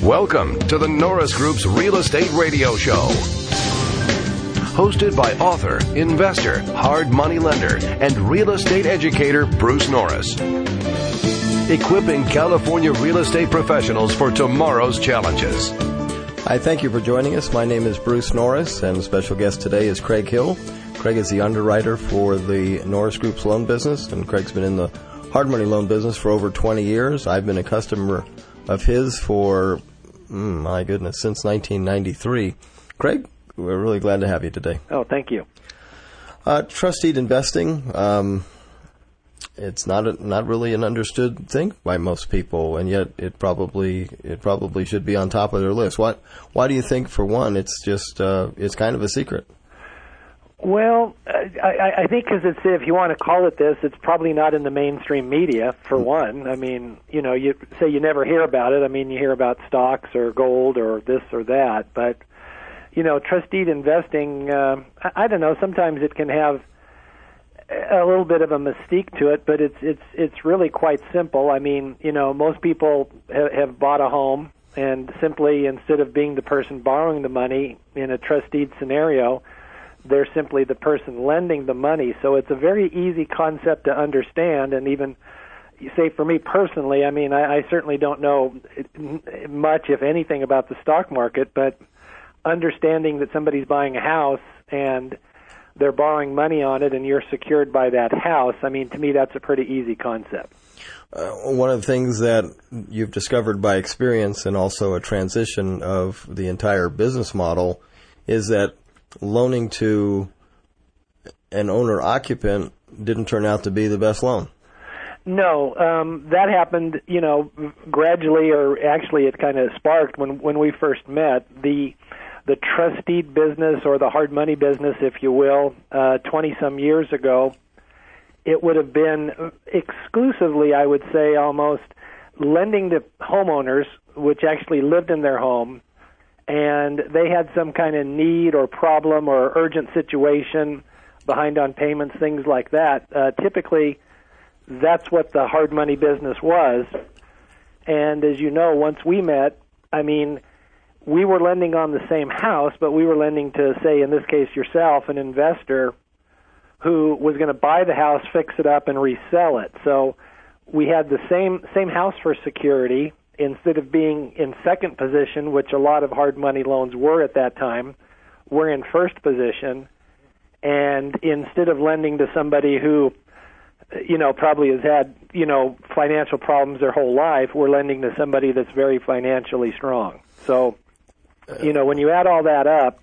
Welcome to the Norris Group's Real Estate Radio Show. Hosted by author, investor, hard money lender, and real estate educator Bruce Norris. Equipping California real estate professionals for tomorrow's challenges. Hi, thank you for joining us. My name is Bruce Norris, and the special guest today is Craig Hill. Craig is the underwriter for the Norris Group's loan business, and Craig's been in the hard money loan business for over 20 years. I've been a customer of his for, my goodness, since 1993. Craig, we're really glad to have you today. Oh, thank you. Trust deed investing, it's not really an understood thing by most people, and yet it probably should be on top of their list. Why do you think, for one, it's just it's kind of a secret? Well, I think because it's, if you want to call it this, it's probably not in the mainstream media, for one. I mean, you know, you say you never hear about it. I mean, you hear about stocks or gold or this or that. But, you know, trust deed investing, I don't know, sometimes it can have a little bit of a mystique to it, but it's really quite simple. I mean, you know, most people have bought a home, and simply, instead of being the person borrowing the money in a trust deed scenario, they're simply the person lending the money. So it's a very easy concept to understand. And even, say, for me personally, I mean, I certainly don't know much, if anything, about the stock market, but understanding that somebody's buying a house and they're borrowing money on it and you're secured by that house, I mean, to me, that's a pretty easy concept. One of the things that you've discovered by experience, and also a transition of the entire business model, is that loaning to an owner-occupant didn't turn out to be the best loan. No, that happened, you know, gradually, or actually it kind of sparked when we first met. The trust deed business, or the hard money business, if you will, 20-some years ago, it would have been exclusively, I would say, almost lending to homeowners, which actually lived in their home, and they had some kind of need or problem or urgent situation, behind on payments, things like that. Typically, that's what the hard money business was. And as you know, once we met, I mean, we were lending on the same house, but we were lending to, say, in this case, yourself, an investor who was going to buy the house, fix it up, and resell it. So we had the same house for security. Instead of being in second position, which a lot of hard money loans were at that time, we're in first position. And instead of lending to somebody who, you know, probably has had, you know, financial problems their whole life, we're lending to somebody that's very financially strong. So, you know, when you add all that up,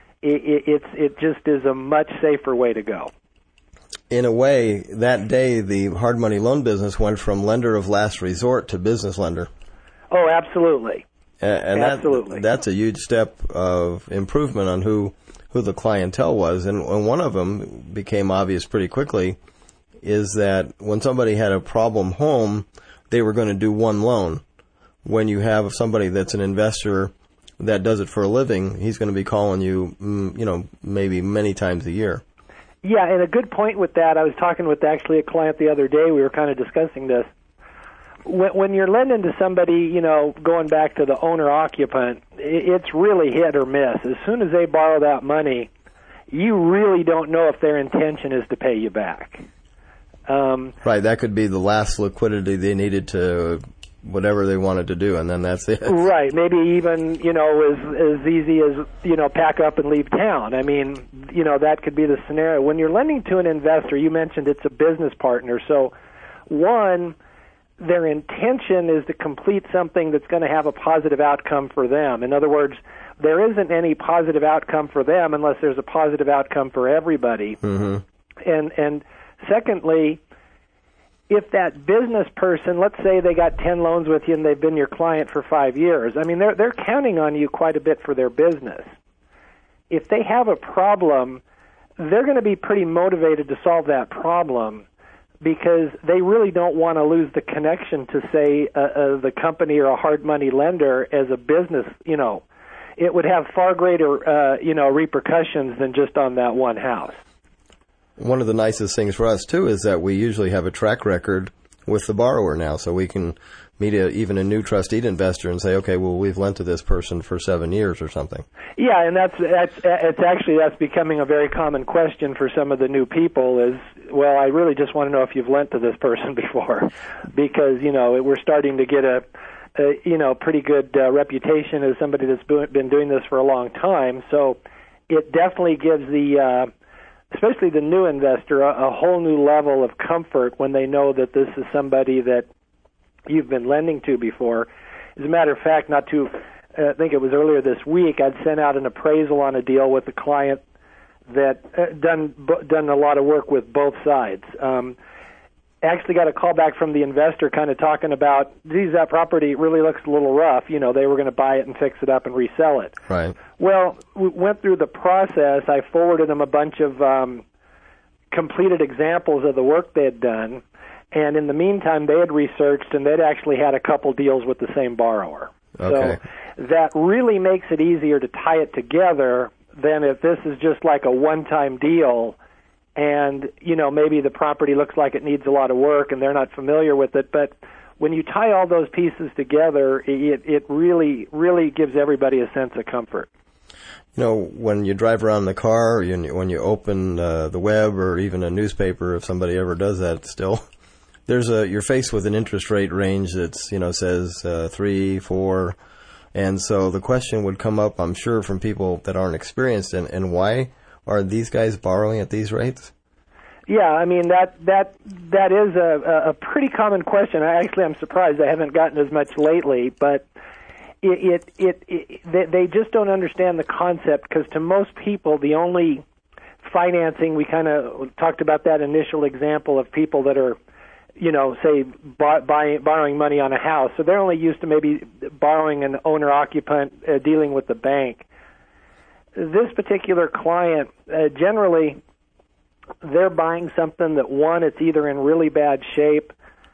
it just is a much safer way to go. In a way, that day, the hard money loan business went from lender of last resort to business lender. Oh, absolutely. And absolutely. That's a huge step of improvement on who the clientele was. And one of them became obvious pretty quickly, is that when somebody had a problem home, they were going to do one loan. When you have somebody that's an investor that does it for a living, he's going to be calling you, you know, maybe many times a year. Yeah, and a good point with that, I was talking with actually a client the other day, we were kind of discussing this. When you're lending to somebody, you know, going back to the owner-occupant, it's really hit or miss. As soon as they borrow that money, you really don't know if their intention is to pay you back. Right, that could be the last liquidity they needed to whatever they wanted to do, and then that's it. Right, maybe even, you know, as easy as, you know, pack up and leave town. I mean, you know, that could be the scenario. When you're lending to an investor, you mentioned it's a business partner. So, one, their intention is to complete something that's going to have a positive outcome for them. In other words, there isn't any positive outcome for them unless there's a positive outcome for everybody. Mm-hmm. And secondly, if that business person, let's say they got 10 loans with you and they've been your client for 5 years, I mean, they're counting on you quite a bit for their business. If they have a problem, they're going to be pretty motivated to solve that problem, because they really don't want to lose the connection to, say, the company or a hard money lender as a business. You know, it would have far greater, repercussions than just on that one house. One of the nicest things for us, too, is that we usually have a track record with the borrower now, so we can meet even a new trustee investor and say, okay, well, we've lent to this person for 7 years or something. Yeah, and that's becoming a very common question for some of the new people is, well, I really just want to know if you've lent to this person before, because, we're starting to get a pretty good reputation as somebody that's been doing this for a long time. So it definitely gives especially the new investor, a whole new level of comfort when they know that this is somebody that you've been lending to before. As a matter of fact, I think it was earlier this week, I'd sent out an appraisal on a deal with a client that done a lot of work with both sides. Actually got a call back from the investor kind of talking about, geez, that property really looks a little rough. They were going to buy it and fix it up and resell it. Right. Well, we went through the process. I forwarded them a bunch of completed examples of the work they had done. And in the meantime, they had researched, and they'd actually had a couple deals with the same borrower. Okay. So that really makes it easier to tie it together than if this is just like a one-time deal and, maybe the property looks like it needs a lot of work and they're not familiar with it. But when you tie all those pieces together, it really, really gives everybody a sense of comfort. When you drive around in the car, when you open the web or even a newspaper, if somebody ever does that still, you're faced with an interest rate range that's, says 3, 4. And so the question would come up, I'm sure, from people that aren't experienced, and why are these guys borrowing at these rates? Yeah, I mean, that is a pretty common question. I'm surprised I haven't gotten as much lately, but they just don't understand the concept, because to most people, the only financing, we kind of talked about that initial example of people that are, say, borrowing money on a house. So they're only used to maybe borrowing an owner-occupant, dealing with the bank. This particular client, generally, they're buying something that, one, it's either in really bad shape,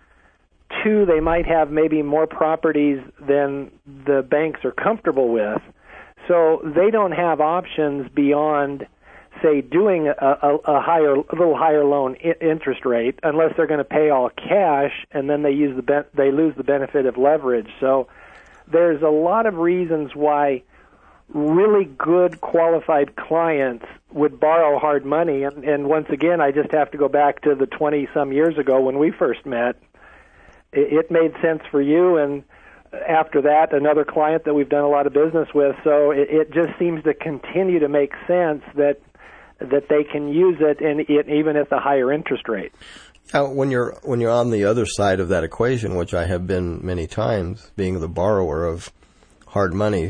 two, they might have maybe more properties than the banks are comfortable with. So they don't have options beyond, say, doing a little higher loan interest rate, unless they're going to pay all cash, and then they lose the benefit of leverage. So there's a lot of reasons why really good qualified clients would borrow hard money. And once again, I just have to go back to the 20-some years ago when we first met. It made sense for you, and after that, another client that we've done a lot of business with. So it just seems to continue to make sense that they can use it, and even at the higher interest rate. Now, when you're on the other side of that equation, which I have been many times, being the borrower of hard money,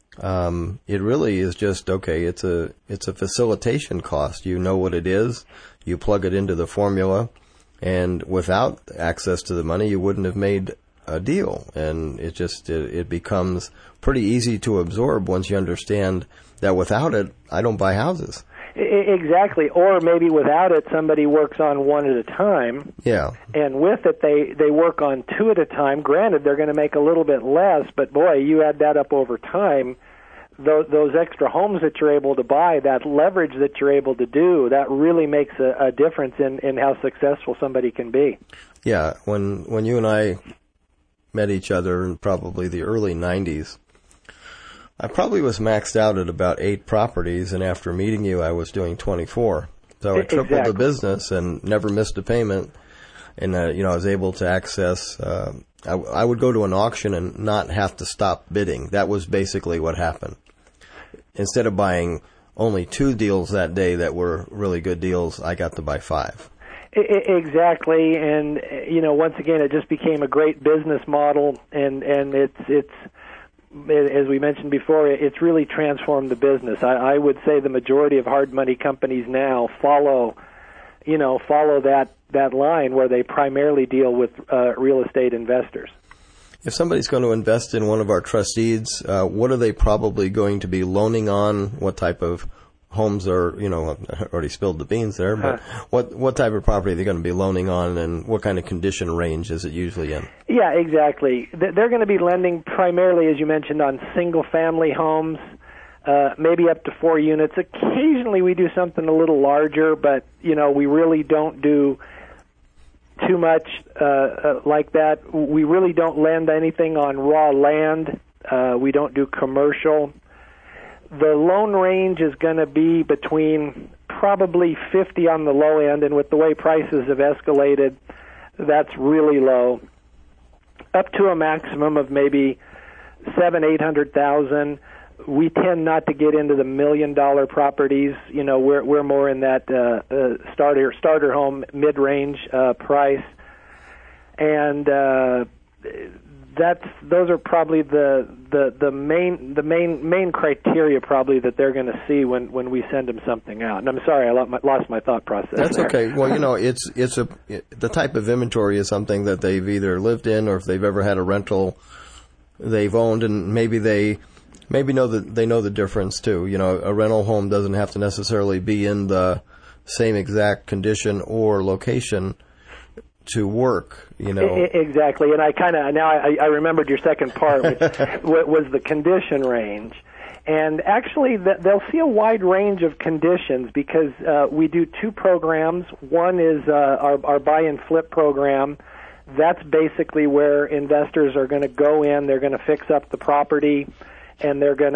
it really is just, okay, it's a facilitation cost. You know what it is, you plug it into the formula, and without access to the money, you wouldn't have made a deal. And it becomes pretty easy to absorb once you understand that without it, I don't buy houses. Exactly. Or maybe without it, somebody works on one at a time. Yeah. And with it, they work on two at a time. Granted, they're going to make a little bit less, but boy, you add that up over time, those extra homes that you're able to buy, that leverage that you're able to do, that really makes a difference in how successful somebody can be. Yeah. When you and I met each other in probably the early 90s, I probably was maxed out at about 8 properties, and after meeting you, I was doing 24. So I tripled the business and never missed a payment. And, I was able to access, I would go to an auction and not have to stop bidding. That was basically what happened. Instead of buying only 2 deals that day that were really good deals, I got to buy 5. Exactly. And, once again, it just became a great business model, and it's as we mentioned before, it's really transformed the business. I would say the majority of hard money companies now follow that line where they primarily deal with real estate investors. If somebody's going to invest in one of our trustees, what are they probably going to be loaning on? What type of homes are, I already spilled the beans there, but what type of property are they going to be loaning on, and what kind of condition range is it usually in? Yeah, exactly. They're going to be lending primarily, as you mentioned, on single-family homes, maybe up to 4 units. Occasionally we do something a little larger, but, we really don't do too much like that. We really don't lend anything on raw land. We don't do commercial. The loan range is going to be between probably 50 on the low end, and with the way prices have escalated, that's really low, up to a maximum of maybe $700,000-800,000. We tend not to get into the $1 million properties. You know, we're more in that starter home mid-range price, and those are probably the main criteria probably that they're going to see when we send them something out. And I'm sorry, I lost my thought process. That's there. okay. Well, you know, the type of inventory is something that they've either lived in, or if they've ever had a rental, they've owned, and maybe they know the difference too. You know, a rental home doesn't have to necessarily be in the same exact condition or location to work, you know. Exactly, and I remembered your second part, which was the condition range. And actually, they'll see a wide range of conditions because we do two programs. One is our buy and flip program. That's basically where investors are going to go in, they're going to fix up the property, and they're going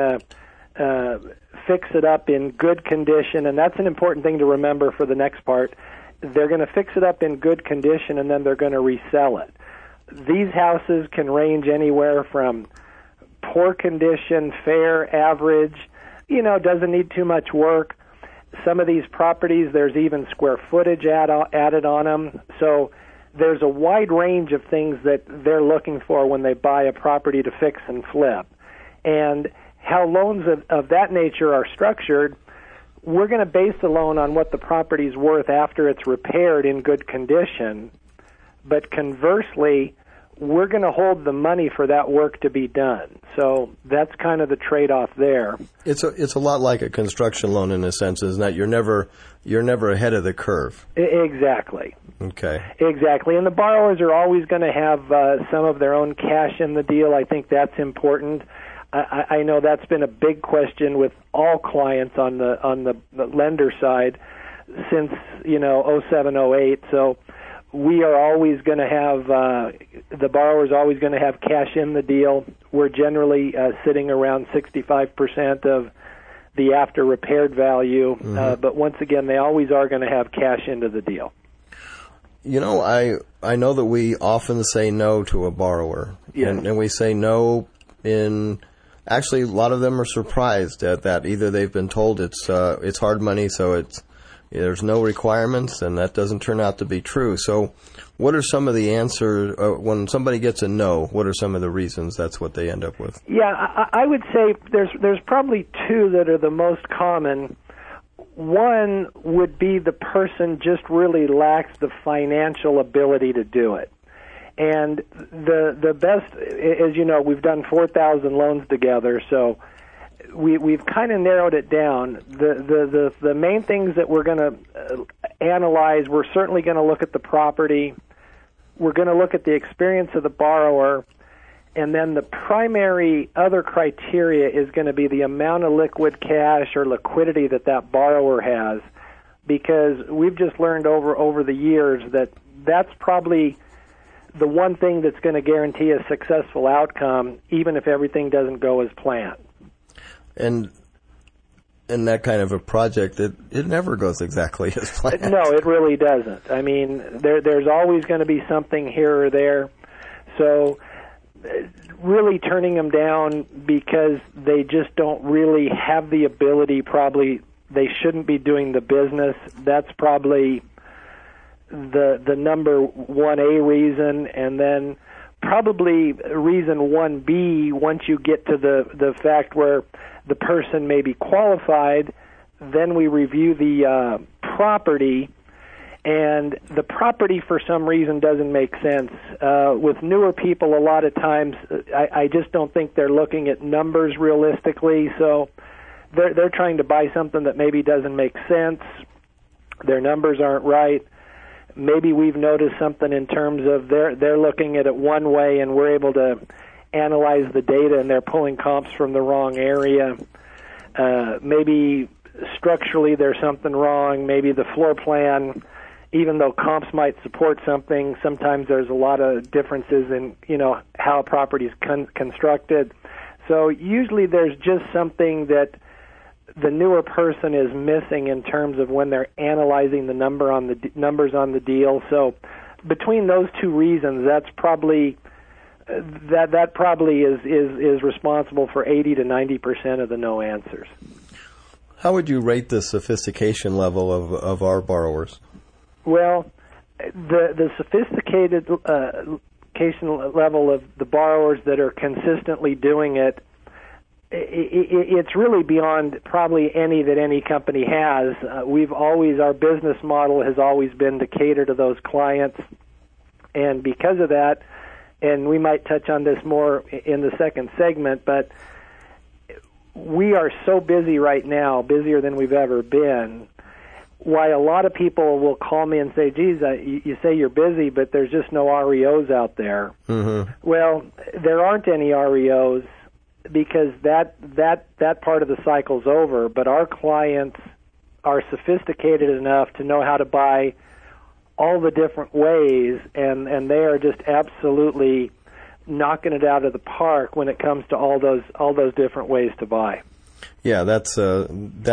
to fix it up in good condition. And that's an important thing to remember for the next part. They're going to fix it up in good condition, and then they're going to resell it. These houses can range anywhere from poor condition, fair, average, you know, doesn't need too much work. Some of these properties, there's even square footage added on them. So there's a wide range of things that they're looking for when they buy a property to fix and flip. And how loans of that nature are structured, we're going to base the loan on what the property's worth after it's repaired in good condition. But conversely, we're going to hold the money for that work to be done. So that's kind of the trade-off there. It's a lot like a construction loan in a sense, isn't that? You're never ahead of the curve. Exactly. Okay. Exactly. And the borrowers are always going to have some of their own cash in the deal. I think that's important. I know that's been a big question with all clients on the lender side since, you know, 07, 08. So we are always going to have, the borrower's always going to have cash in the deal. We're generally sitting around 65% of the after repaired value. Mm-hmm. But once again, they always are going to have cash into the deal. You know, I know that we often say no to a borrower. Yes. And we say no in... Actually, a lot of them are surprised at that. Either they've been told it's hard money, so there's no requirements, and that doesn't turn out to be true. So what are some of the answers when somebody gets a no? What are some of the reasons that's what they end up with? Yeah, I would say there's probably two that are the most common. One would be the person just really lacks the financial ability to do it. And the best, as you know, we've done 4,000 loans together, so we've kind of narrowed it down. The main things that we're going to analyze, we're certainly going to look at the property, we're going to look at the experience of the borrower, and then the primary other criteria is going to be the amount of liquid cash or liquidity that borrower has, because we've just learned over the years that that's probably the one thing that's going to guarantee a successful outcome, even if everything doesn't go as planned. And in that kind of a project, it never goes exactly as planned. No, it really doesn't. I mean, there's always going to be something here or there. So really turning them down because they just don't really have the ability, probably they shouldn't be doing the business, that's probably the number 1A reason. And then probably reason 1B, once you get to the fact where the person may be qualified, then we review the property, and the property for some reason doesn't make sense. With newer people, a lot of times, I just don't think they're looking at numbers realistically, so they're trying to buy something that maybe doesn't make sense. Their numbers aren't right. Maybe we've noticed something in terms of they're looking at it one way, and we're able to analyze the data, and they're pulling comps from the wrong area. Maybe structurally there's something wrong. Maybe the floor plan, even though comps might support something, sometimes there's a lot of differences in, how a property is constructed. So usually there's just something that the newer person is missing in terms of when they're analyzing the numbers on the deal. So between those two reasons, that's probably that probably is responsible for 80 to 90% of the no answers. How would you rate the sophistication level of our borrowers? Well, the sophisticated level of the borrowers that are consistently doing it, it's really beyond probably any that any company has. Our business model has always been to cater to those clients, and because of that, and we might touch on this more in the second segment, but we are so busy right now, busier than we've ever been. Why a lot of people will call me and say, geez, you say you're busy, but there's just no REOs out there. Mm-hmm. Well, there aren't any REOs because that part of the cycle's over, but our clients are sophisticated enough to know how to buy all the different ways, and they are just absolutely knocking it out of the park when it comes to all those different ways to buy. Yeah, that's a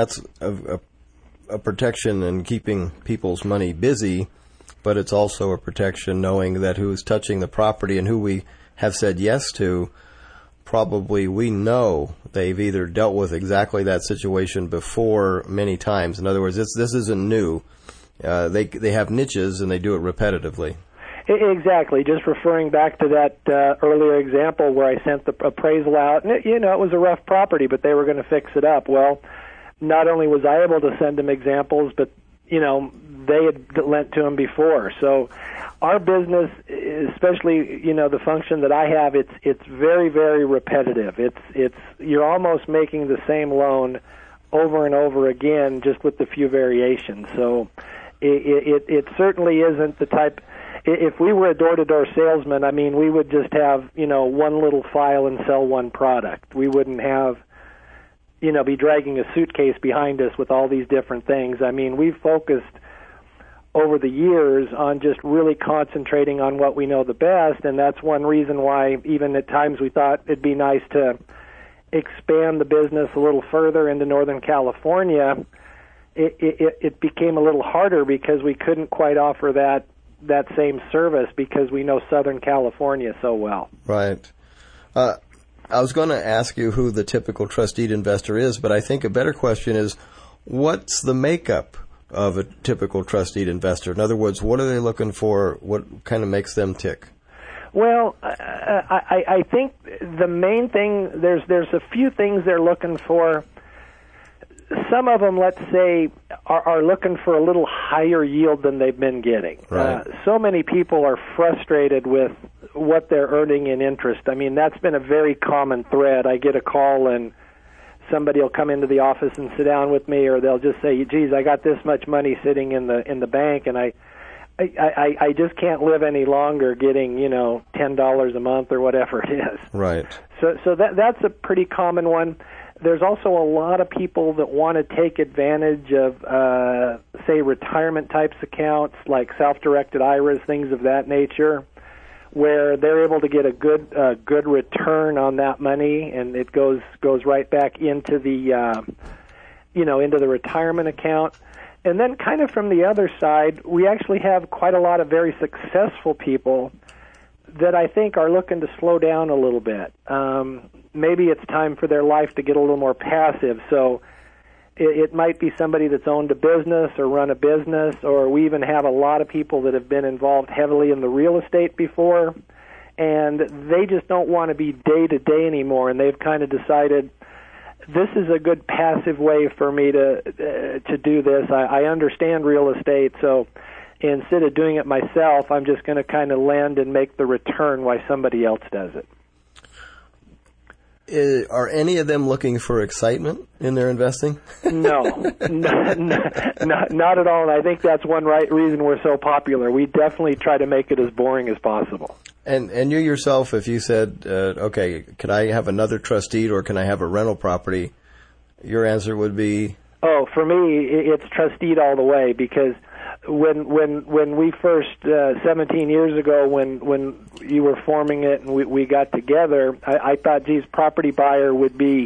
protection in keeping people's money busy, but it's also a protection knowing that who's touching the property and who we have said yes to, probably we know they've either dealt with exactly that situation before many times. In other words, this isn't new. They have niches and they do it repetitively. Exactly. Just referring back to that earlier example where I sent the appraisal out, and it was a rough property, but they were going to fix it up. Well, not only was I able to send them examples, but they had lent to them before. So our business, especially the function that I have, it's very, very repetitive. It's you're almost making the same loan over and over again, just with a few variations. So it certainly isn't the type. If we were a door-to-door salesman, I mean, we would just have one little file and sell one product. We wouldn't have be dragging a suitcase behind us with all these different things. I mean, we've focused over the years on just really concentrating on what we know the best, and that's one reason why even at times we thought it'd be nice to expand the business a little further into Northern California. It became a little harder because we couldn't quite offer that same service because we know Southern California so well. Right. I was going to ask you who the typical trustee investor is, but I think a better question is, what's the makeup of a typical trustee investor? In other words, what are they looking for? What kind of makes them tick? Well, I think the main thing, there's a few things they're looking for. Some of them, let's say, are looking for a little higher yield than they've been getting. Right. So many people are frustrated with what they're earning in interest. I mean, that's been a very common thread. I get a call and somebody will come into the office and sit down with me, or they'll just say, geez, I got this much money sitting in the bank, and I just can't live any longer getting, $10 a month or whatever it is. Right. So that's a pretty common one. There's also a lot of people that want to take advantage of, say, retirement types accounts like self-directed IRAs, things of that nature, where they're able to get a good return on that money, and it goes right back into the into the retirement account. And then kind of from the other side, we actually have quite a lot of very successful people that I think are looking to slow down a little bit. Maybe it's time for their life to get a little more passive. So it might be somebody that's owned a business or run a business, or we even have a lot of people that have been involved heavily in the real estate before, and they just don't want to be day-to-day anymore, and they've kind of decided, this is a good passive way for me to do this. I understand real estate, so instead of doing it myself, I'm just going to kind of lend and make the return while somebody else does it. Are any of them looking for excitement in their investing? No, not at all. And I think that's one reason we're so popular. We definitely try to make it as boring as possible. And you yourself, if you said, okay, can I have another trustee or can I have a rental property, your answer would be? Oh, for me, it's trusteed all the way, because when we first 17 years ago when you were forming it and we got together, I thought, geez, property buyer would be,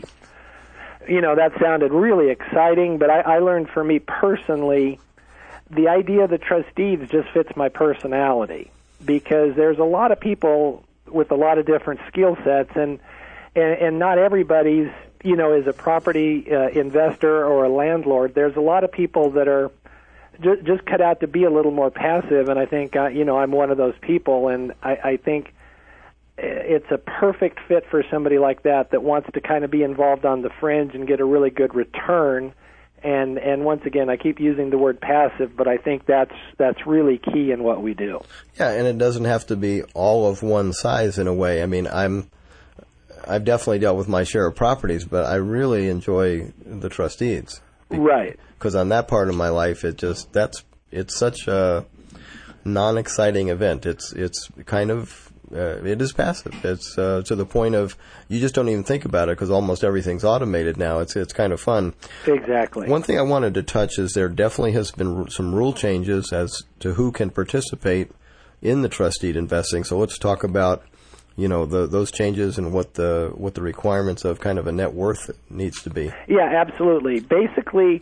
that sounded really exciting. But I learned for me personally, the idea of the trust deeds just fits my personality, because there's a lot of people with a lot of different skill sets, and not everybody's is a property investor or a landlord. There's a lot of people that are just cut out to be a little more passive, and I think I'm one of those people, and I think it's a perfect fit for somebody like that wants to kind of be involved on the fringe and get a really good return. And once again, I keep using the word passive, but I think that's really key in what we do. Yeah, and it doesn't have to be all of one size in a way. I mean, I've definitely dealt with my share of properties, but I really enjoy the trust deeds. Right. Because on that part of my life, it's such a non-exciting event. It's kind of it is passive. It's to the point of you just don't even think about it because almost everything's automated now. It's kind of fun. Exactly. One thing I wanted to touch is there definitely has been some rule changes as to who can participate in the trust deed investing. So let's talk about those changes and what the requirements of kind of a net worth needs to be. Yeah, absolutely. Basically,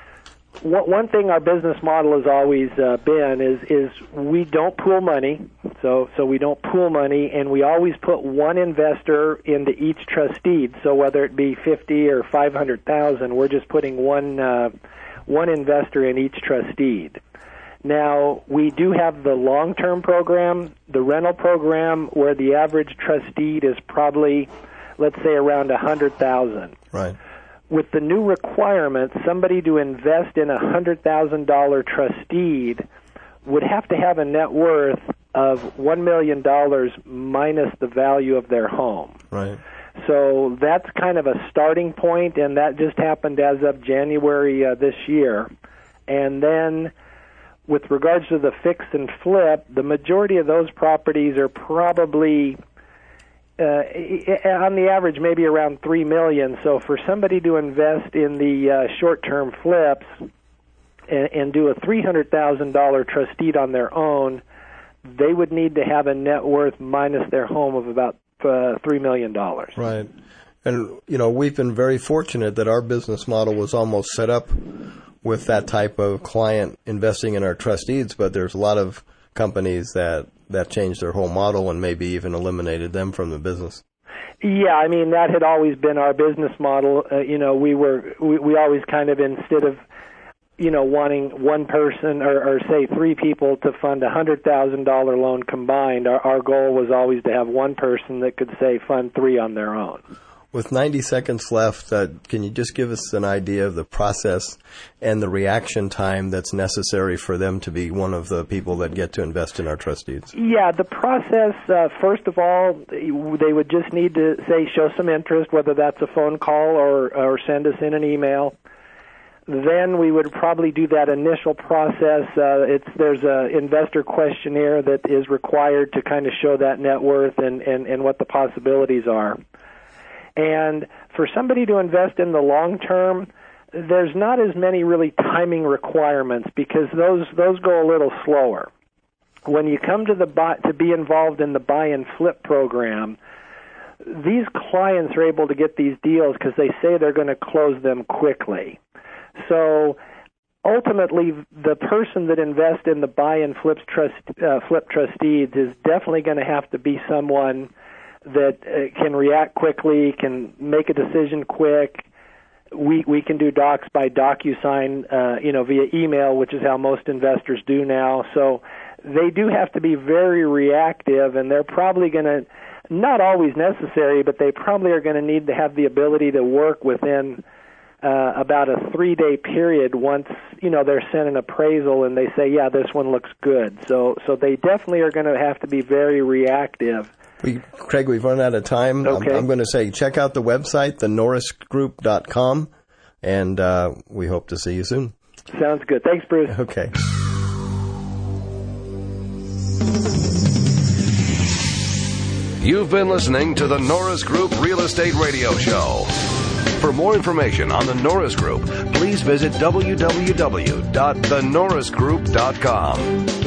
one thing our business model has always been is we don't pool money. So we don't pool money, and we always put one investor into each trust deed. So whether it be 50 or 500,000, we're just putting one investor in each trust deed. Now, we do have the long-term program, the rental program, where the average trust deed is probably, let's say, around 100,000. Right. With the new requirements, somebody to invest in a $100,000 trust deed would have to have a net worth of $1 million minus the value of their home. Right. So that's kind of a starting point, and that just happened as of January this year. And then with regards to the fix and flip, the majority of those properties are probably, on the average, maybe around $3 million. So for somebody to invest in the short-term flips and do a $300,000 trust deed on their own, they would need to have a net worth minus their home of about $3 million. Right. And, we've been very fortunate that our business model was almost set up with that type of client investing in our trust deeds, but there's a lot of companies that changed their whole model and maybe even eliminated them from the business. Yeah, I mean, that had always been our business model. We always kind of, instead of, wanting one person or say three people to fund a $100,000 loan combined, our goal was always to have one person that could, say, fund three on their own. With 90 seconds left, can you just give us an idea of the process and the reaction time that's necessary for them to be one of the people that get to invest in our trust deeds? Yeah, the process, first of all, they would just need to, say, show some interest, whether that's a phone call or send us in an email. Then we would probably do that initial process. There's an investor questionnaire that is required to kind of show that net worth and what the possibilities are. And for somebody to invest in the long term, there's not as many really timing requirements because those go a little slower. When you come to be involved in the buy and flip program, these clients are able to get these deals because they say they're going to close them quickly. So ultimately, the person that invests in the buy and flip trust deeds is definitely going to have to be someone that can react quickly, can make a decision quick. We can do docs by DocuSign, via email, which is how most investors do now. So they do have to be very reactive, and they're probably going to, not always necessary, but they probably are going to need to have the ability to work within about a 3-day period once, they're sent an appraisal and they say, yeah, this one looks good. So they definitely are going to have to be very reactive. Craig, we've run out of time. Okay. I'm going to say check out the website, thenorrisgroup.com, and we hope to see you soon. Sounds good. Thanks, Bruce. Okay. You've been listening to the Norris Group Real Estate Radio Show. For more information on the Norris Group, please visit www.thenorrisgroup.com.